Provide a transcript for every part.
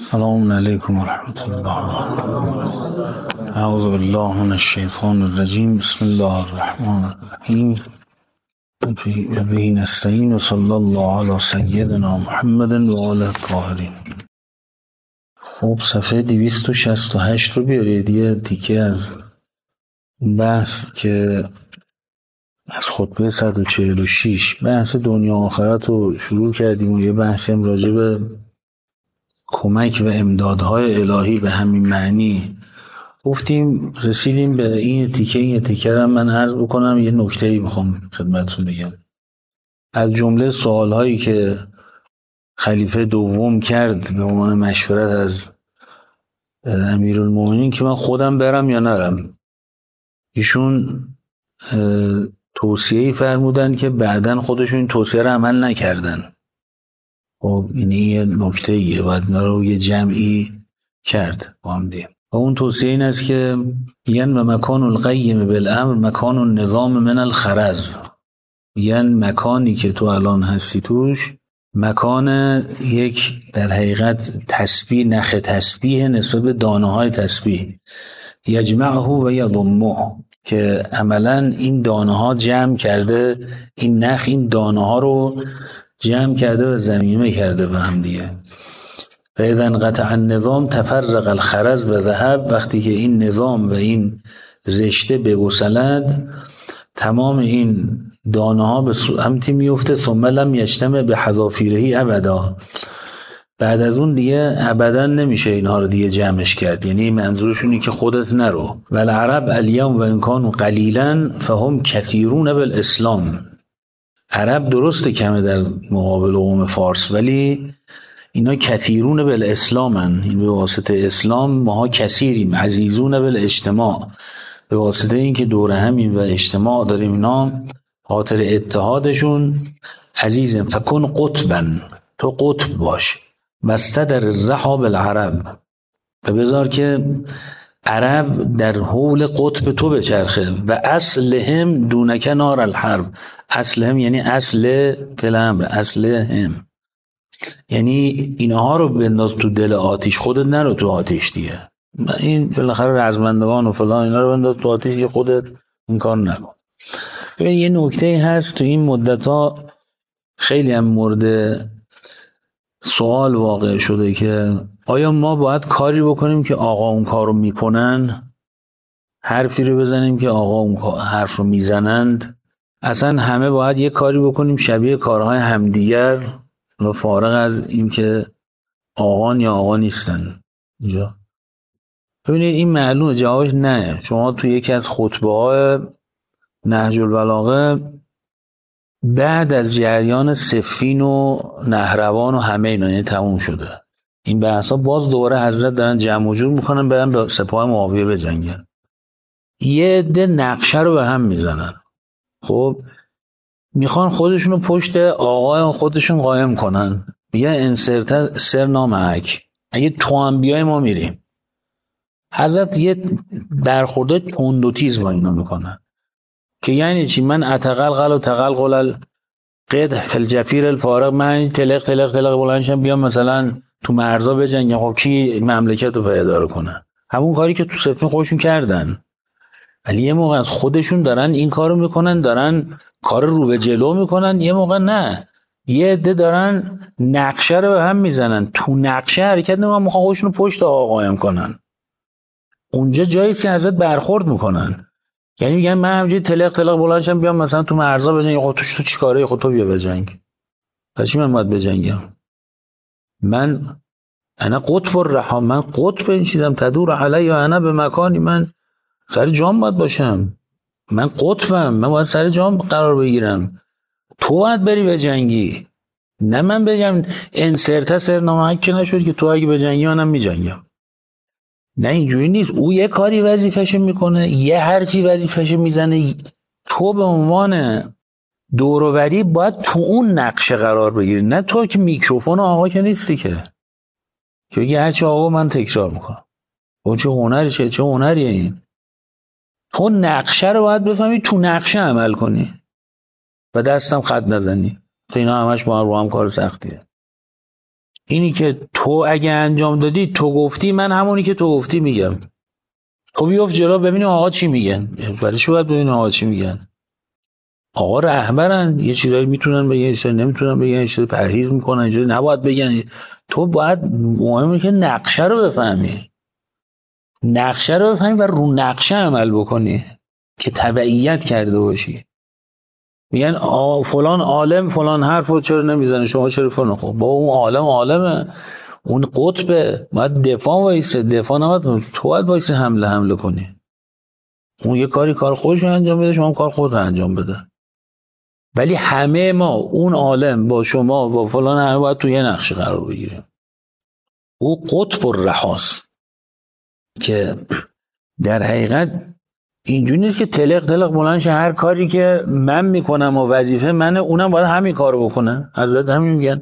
السلام علیکم و رحمت الله. اعوذ بالله من الشیطان الرجیم. بسم الله الرحمن الرحیم. و به نستعین و صلی الله علی سیدنا محمد و آله الطاهرین. خب صفحه 268 رو بیارید، یه تیکه از بحث که از خطبه 146 بحث دنیا آخرت رو شروع کردیم و یه بحث هم راجع به کمک و امدادهای الهی به همین معنی گفتیم. رسیدیم به این تیکه رو من عرض بکنم. یه نکته‌ای میخوام خدمتتون بگم. از جمله سوالهایی که خلیفه دوم کرد به عنوان مشورت از امیرالمومنین که من خودم برم یا نرم، ایشون توصیه‌ای فرمودن که بعداً خودشون این توصیه رو عمل نکردن. خب این یه نکته‌ایه، باید اینا رو یه جمعی کرد با هم دیگه. و اون توصیه این است که یعنی و مکان القیم بالامر مکان النظام من الخرز، یعنی مکانی که تو الان هستی توش مکان یک در حقیقت تسبیح، نخ تسبیح نسبت به دانه های تسبیح، یجمعه و یضمه، که عملا این دانه ها جمع کرده، این نخ این دانه ها رو جمع کرده و ضمیمه کرده به هم دیگه. و اذا انقطع النظام تفرق الخرز و ذهب، وقتی که این نظام و این رشته بگسلد تمام این دانه ها به سمتی میفته. ثم لم یجتمع به حذافیرهی ابدا، بعد از اون دیگه ابدا نمیشه اینها رو دیگه جمعش کرد. یعنی منظورشونی که خودت نرو. و العرب الیوم و ان کانوا قلیلا فهم کثیرون بالاسلام. عرب درسته کمه در مقابل قوم فارس، ولی اینا کثیرون بالاسلامن. این به واسطه اسلام ماها کثیریم. عزیزون بالاجتماع، به واسطه این که دور همین و اجتماع داریم اینا خاطر اتحادشون عزیزم. فکن قطبا، تو قطب باش. مستدر الرحا بالعرب، و بذار که عرب در حول قطب تو بچرخه. و اصلهم دونک نار الحرب، اصلهم یعنی اصل فلم، اصلهم یعنی اینها رو بنداز تو دل آتیش، خودت نرو تو آتیش دیگه. این بالاخره رزمندگان و فلان اینا رو بنداز تو آتیش، خودت این کار نکن. ببین یه نکته هست تو این مدت‌ها خیلی هم مورد سوال واقع شده که آیا ما باید کاری بکنیم که آقا اون کارو میکنن، حرفی رو بزنیم که آقا اون حرف رو میزنند، اصلا همه باید یه کاری بکنیم شبیه کارهای همدیگر و فارغ از این که آقان یا آقا نیستن اینجا. ببینید این معلومه جوابش نه. شما تو یکی از خطبه های نهج البلاغه بعد از جریان صفین و نهروان و همه اینا یعنی تموم شده این بحثا، باز دوباره حضرت دارن جمع و جور میکنن برن با سپاه معاویه بجنگن. یه عده نقشه رو به هم میزنن. خب میخوان خودشونو پشت آقای خودشون قایم کنن. میگن انصرت سر نامعک، اگه تو هم بیای ما میریم. حضرت یه برخورده تند و تیز با اینا میکنن که یعنی چی؟ من اتقلقل و تقلقل قد فی الجفیر الفارغ، من تلق تلق تلق بلندشم بیام مثلا تو مرزا بجنگم. خب کی مملکت رو اداره کنه؟ همون کاری که تو صفین خودشون کردن. ولی یه موقع از خودشون دارن این کارو میکنن، دارن کار رو به جلو میکنن، یه موقع نه. یه عده دارن نقشه رو به هم میزنن، تو نقشه حرکت نمیکنن، میخوان خودشون رو پشت آقا قایم کنن. اونجا جایی که حضرت برخورد میکنن، یعنی میگن من همینجوری تلق تلق بلندشم بیام مثلا تو مرزا بجنگم. خب تو چیکاره؟ خب تو بیا بجنگ. پس چی من باید بجنگم؟ انا قطب الرحا، من قطب این چیزم. تدور علی و انا به مکانی، من سر جام باید باشم. من قطبم، من باید سر جام قرار بگیرم. تو باید بری بجنگی، نه من بگم انصرت سر نامحک که نشد که تو اگه بجنگی منم میجنگم. نه اینجوری نیست. او یه کاری وظیفه‌شو میکنه، یه حرفی وظیفه‌شو میزنه. تو به عنوان دوروبری باید تو اون نقشه قرار بگیری، نه تو که میکروفون آقا که نیستی که بگی هرچی آقا من تکرار میکنم. اون چه هنری، چه هنریه این؟ تو نقشه رو باید بفهمی، تو نقشه عمل کنی و دستم خط نزنی. تو اینا همش با هم کار سختیه. اینی که تو اگه انجام دادی، تو گفتی، من همونی که تو گفتی میگم. تو بیفت جلو ببینیم آقا چی میگن. برای چی باید ببینیم آقا چی میگن؟ آقا رهبرن، یه چیزایی میتونن بگن، یه چیزایی نمیتونن بگن، یه چیزایی پرهیز میکنن، یه چیزایی نباید بگن. تو باید مهمه که نقشه رو بفهمی، نقشه رو بفهمی و رو نقشه عمل بکنی که تبعیت کرده باشی. میگن فلان عالم فلان حرفو چرا نمیزنه، شما چرا فلان؟ خب با اون عالم عالمه، اون قطبه، باید دفاع وایسه. دفاع نباید، تو باید وایسه حمله کنی. اون یه کار خودش انجام بده، شما هم کار خودت انجام بده. ولی همه ما اون عالم با شما با فلان همه باید تو یه نقشه قرار بگیریم. او قطب الرحاست که در حقیقت اینجوری نیست که تلق بلند شه هر کاری که من میکنم و وظیفه منه اونم باید همین کارو بکنه. حضرت همین میگن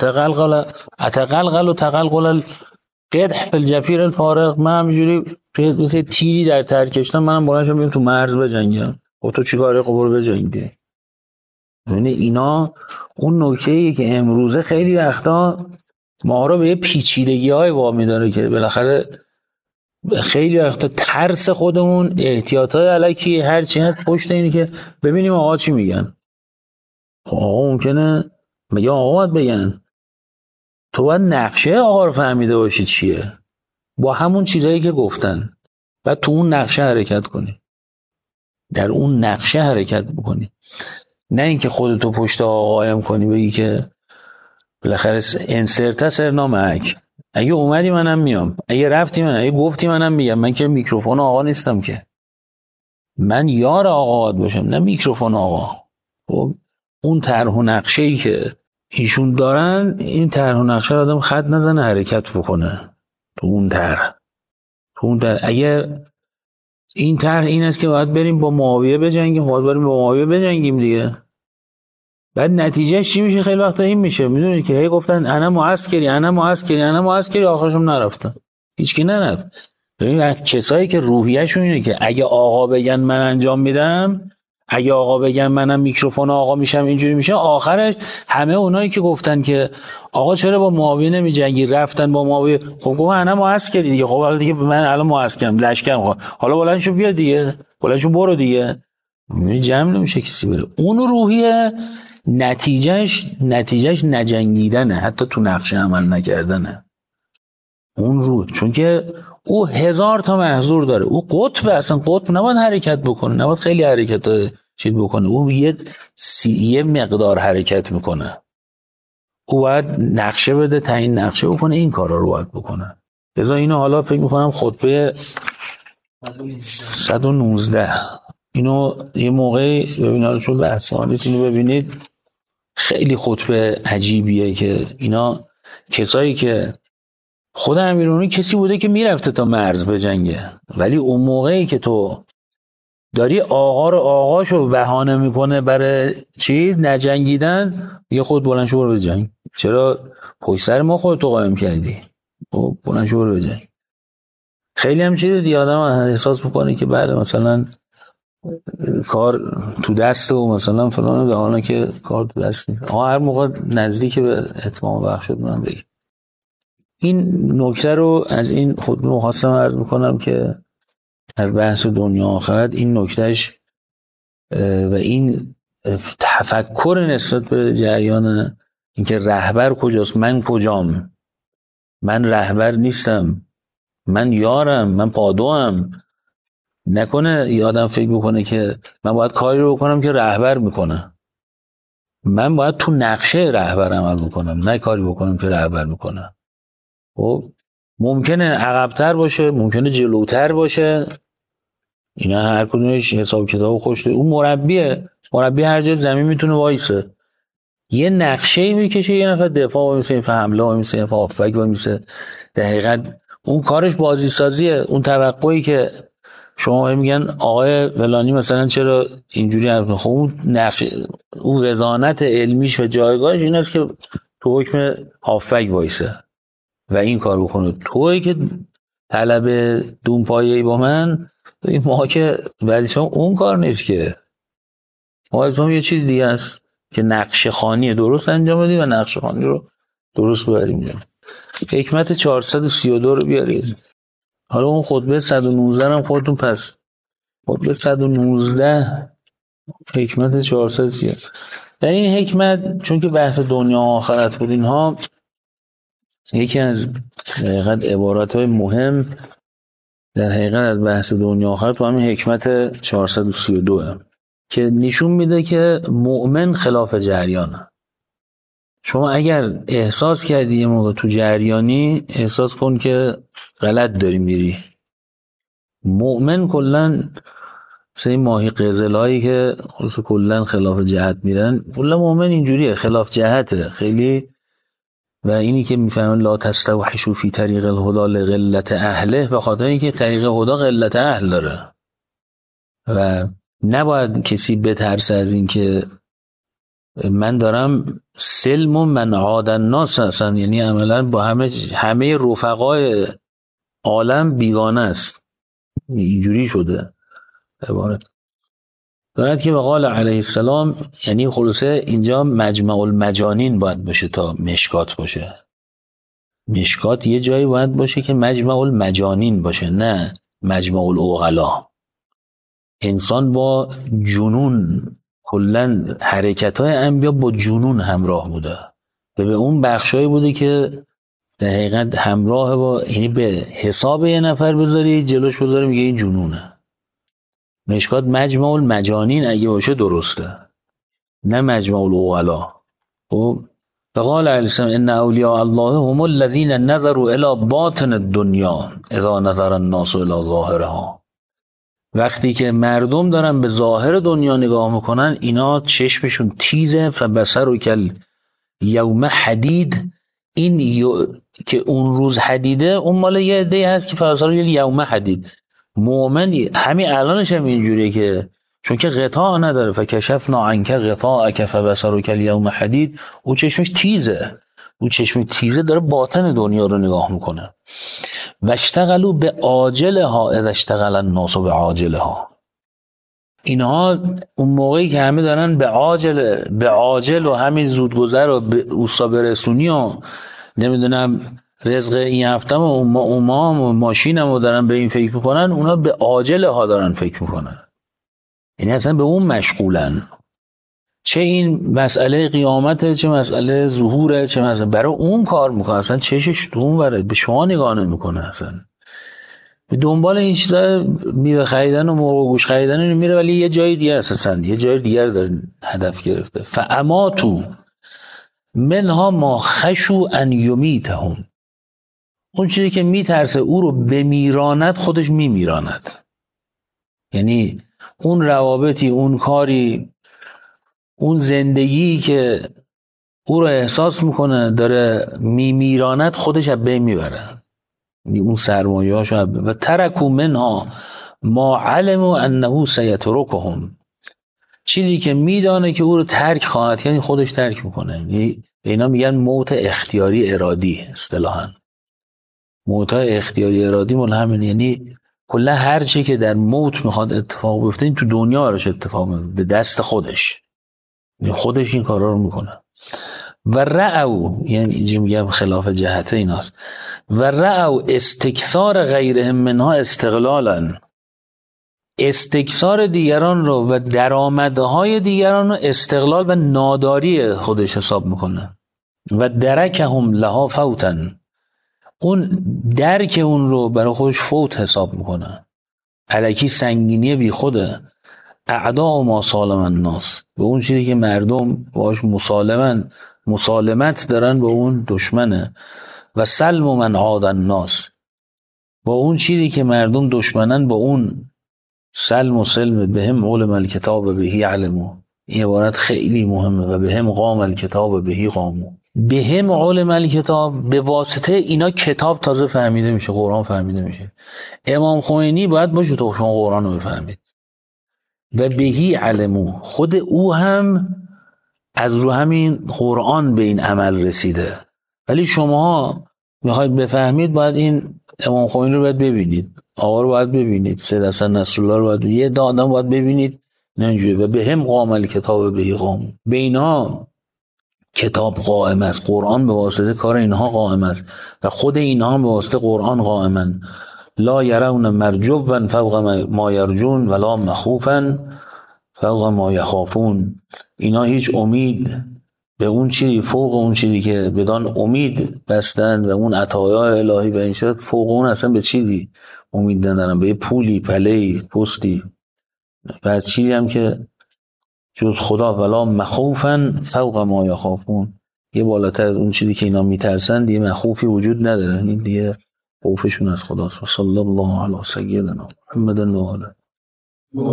اتقلقل و تقلقل قدح فی الجفیر الفارغ. من همینجوری مثل تیری در ترکشتم، منم بلند شم بیام تو مرز بجنگم. و تو چیکاره؟ خب برو بجنگی. یعنی اینا اون نکته‌ایه که امروزه خیلی وقتا ما رو به یه پیچیدگی‌های وامی داره که بالاخره خیلی وقتا ترس خودمون، احتیاطای الکی هر چی هست پشت اینه که ببینیم آقا چی میگن. خب آقا ممکنه میگه آقا باید بگن، تو باید نقشه آقا رو فهمیده باشی چیه، با همون چیزایی که گفتن و تو اون نقشه حرکت کنی، در اون نقشه حرکت بکنی. نه اینکه خودتو پشت آقا قایم کنی بگی که بالاخره انسرت سرنامک، اگه اومدی منم میام، اگه رفتی من، اگه گفتی منم میگم. من که میکروفون آقا نیستم که، من یار آقا باشم نه میکروفون آقا. خب اون طرح و نقشه‌ای که ایشون دارن، این طرح و نقشه آدم خط نزنه حرکت بکنه تو اون طرح. اگه این طرح این است که باید بریم با معاویه بجنگیم، باید بریم با معاویه بجنگیم دیگه. بعد نتیجهش چی میشه؟ خیلی وقتا این میشه، میدونید که هی گفتن انا معسکری، آخرشم نرفتن، هیچکی نرفت. ببین وقت کسایی که روحیه‌شون اینه که اگه آقا بگن من انجام میدم، اگه آقا بگن منم میکروفون آقا میشم، اینجوری میشه، آخرش همه اونایی که گفتن که آقا چرا با معاویه نمیجنگی، رفتن با معاویه. خب گفتن انا معسکری دیگه. خب حالا دیگه من الان معسکرم، لشکرم، حالا بلند شو بیا دیگه، بلند شو برو دیگه. میبینی جمع نمیشه کسی بره. اون روحیه نتیجهش نجنگیدنه، حتی تو نقشه عمل نکردنه. اون روح، چون که او 1000 تا محظور داره، او قطبه، اصلا قطب نباید حرکت بکنه، نباید خیلی حرکت چیز بکنه، او یه مقدار حرکت میکنه. او باید نقشه بده، تعیین نقشه بکنه، این کارا رو باید بکنه. لذا اینو حالا فکر میکنم خطبه 119 اینو یه موقعی ببینید، چون بحث نیست، اینو ببینید خیلی خطبه عجیبیه که اینا کسایی که خود امیرالمومنین کسی بوده که میرفته تا مرز بجنگه، ولی اون موقعی که تو داری آقا رو آقاشو بهانه میکنه برای چیز نجنگیدن، یه خود بلند شو برو بجنگ. چرا پشت سر ما خودتو قایم کردی؟ بلند شو برو بجنگ. خیلی هم چیز دیگه آدم احساس میکنه که بعد مثلا کار تو دست و مثلا فلان، به حالا که کار تو دست نیست. هر موقع نزدیک به اتمام وقت شد من بگم. این نکته رو از این خود مخواستم عرض میکنم که در بحث دنیا آخرت این نکتهش و این تفکر نسبت به جریان اینکه رهبر کجاست، من کجام، من رهبر نیستم، من یارم، من پادوام. نکنه یادم فکر بکنه که من باید کاری رو بکنم که رهبر میکنه، من باید تو نقشه رهبر عمل بکنم، نه کاری بکنم که رهبر میکنه. خب ممکنه عقب‌تر باشه، ممکنه جلوتر باشه، اینا هر کدومش حساب کتاب خوش داره. اون مربی هر جای زمین میتونه وایسه، یه نقشه‌ای میکشه، یه نفر دفاع وایسه، یه نفر حمله وایسه، یه نفر هافبک وایسه. در حقیقت اون کارش بازی سازیه. اون توقعی که شما میگن آقای فلانی مثلا چرا اینجوری حرف، خب اون نقشه، اون رضانت علمیش و جایگاهش این است که تو حکم هافبک وایسه و این کار بکنه. تویی که طلب دونپایه‌ای با من، این ما که بعضیشون اون کار نیست که، ما یه چیز دیگه است که نقشه خوانی درست انجام بدیم و نقشه خوانی رو درست ببریم. حکمت 432 رو بیارید. حالا اون خطبه 119 هم خودتون پس خطبه 119 حکمت 430. در این حکمت چون که بحث دنیا و آخرت بود، اینها یکی از حقیقت عباراتهای مهم در حقیقت از بحث دنیا و آخرت تو همین حکمت 432 که نشون میده که مؤمن خلاف جریانه. شما اگر احساس کردی یه موقع تو جریانی، احساس کن که غلط داری میری. مؤمن کلن مثل این ماهی قزلایی که کلن خلاف جهت میرن، کلن مؤمن اینجوریه، خلاف جهته خیلی. و اینی که میفهمن لا تستوحشوا فی طریق الهدی لقلت اهله، به خاطر اینکه طریق هدا قلت اهل داره و نباید کسی بترسه از این که من دارم سلم و من عاد الناس هستن، یعنی عملا با همه رفقای عالم بیگانه است. اینجوری شده عبارت دارد که وقال علیه السلام، یعنی خلاصه اینجا مجمع المجانین باید باشه تا مشکات باشه. مشکات یه جایی باید باشه که مجمع المجانین باشه، نه مجمع العقلا. انسان با جنون، کلن حرکت‌های انبیا با جنون همراه بوده و به اون بخشایی بوده که در حقیقت همراه با، یعنی به حساب یه نفر بذاری جلوش بذاری میگه این جنونه. مشکات مجمع المجانین اگه باشه درسته، نه مجمع العقلا. خب فقال علیه السلام ان اولیاء الله هم الذین نظروا الی باطن الدنیا اذا نظر الناس الی ظاهرها. وقتی که مردم دارن به ظاهر دنیا نگاه میکنن، اینا چشمشون تیزه. فبصروا کل یوم حدید، این که اون روز حدیده، اون مال یه عده هست که فبصروا کل یوم حدید. مؤمن همین الانش هم اینجوریه که چون که غطا نداره، فکشفنا عنک غطاءک فبصرک الیوم حدید، او چشمش تیزه، او چشمش تیزه داره باطن دنیا رو نگاه میکنه. و اشتغلوا به عاجلها اذا اشتغل الناس به عاجلها. اینها اون موقعی که همه دارن به عاجل و همین زودگذر و به اوستا برسونی و نمیدونم رزق این هفته و امام و ماشینم و دارن به این فکر میکنن، اونا به عاجل ها دارن فکر میکنن، یعنی اصلا به اون مشغولن. چه این مسئله قیامته، چه مسئله ظهوره، چه مسئله برای اون کار میکنه، اصلا چشش تو اون وره، به شما نگاه نمیکنه، اصلا به دنبال این چیزا میوه خریدن و مرغ و گوش خریدن میره، ولی یه جای دیگه اساسا یه جای دیگه داره هدف گرفته. فاماتو منها ما خشو ان یمیتهم، اون چیزی که میترسه او رو بمیراند خودش میمیراند. یعنی اون روابطی، اون کاری، اون زندگی که او رو احساس میکنه داره میمیراند خودش از بین میبره، اون سرمایه‌هاشو. و ترکوا منها ما علموا انه سیترکهم، چیزی که میدانه که او رو ترک خواهد، یعنی خودش ترک میکنه. یعنی اینا میگن موت اختیاری ارادی، اصطلاحاً موت اختیاری ارادی مال همین، یعنی کلا هر چی که در موت میخواد اتفاق بیفته این تو دنیا براش اتفاق میفته به دست خودش، یعنی خودش این کارا رو میکنه. و رأو، یعنی اینجا میگم خلاف جهت ایناست، و رأو استکثار غیرهم منها استقلالا، استکثار دیگران رو و درآمدهای دیگران رو استقلال و ناداری خودش حساب میکنه. و درکهم لها فوتن، اون درک اون رو برای خودش فوت حساب میکنه، الکی سنگینی بی خوده. اعداء ما سالم الناس، به اون چیزی که مردم باش مسالمت دارن به اون دشمنه. و سلم من عاد الناس، با اون چیزی که مردم دشمنن با اون سلم و سلم. به هم علم الکتاب بهی علمو، این عبارت خیلی مهمه. و به هم قام الکتاب بهی قامو، به هم علم الکتاب، به واسطه اینا کتاب تازه فهمیده میشه، قرآن فهمیده میشه. امام خمینی باید باشه تو شما قرآن رو بفهمید. و بهی علمو، خود او هم از رو همین قرآن به این عمل رسیده. ولی شما میخواید بفهمید، باید این امام خمینی رو باید ببینید، آقا رو باید ببینید، سید حسن نصرالله رو باید ببینید، یه دادم باید ببینید، نه اینجوری. و به هم قام الکتاب بهی قام، به اینا کتاب قائم است، قرآن به واسطه کار اینها قائم است و خود اینها به واسطه قرآن قائمن. لا یرون مرجوا فوق ما یرجون ولا مخوفا فوق ما یخافون. اینا هیچ امید به اون چیزی فوق اون چیزی که بدان امید بستن و اون عطایا الهی به این شد، فوق اون اصلا به چیزی امید ندارن، به پولی، پلهی، پستی و از چیزی هم که جز خدا. ولا مخوفا فوق ما یخافون، یه بالاتر از اون چیزی که اینا میترسن دیگه مخوفی وجود نداره، این دیگه خوفشون از خداست. صلی الله علی سیدنا محمد و آله.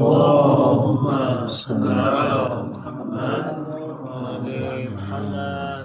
اللهم صل علی محمد و آل محمد.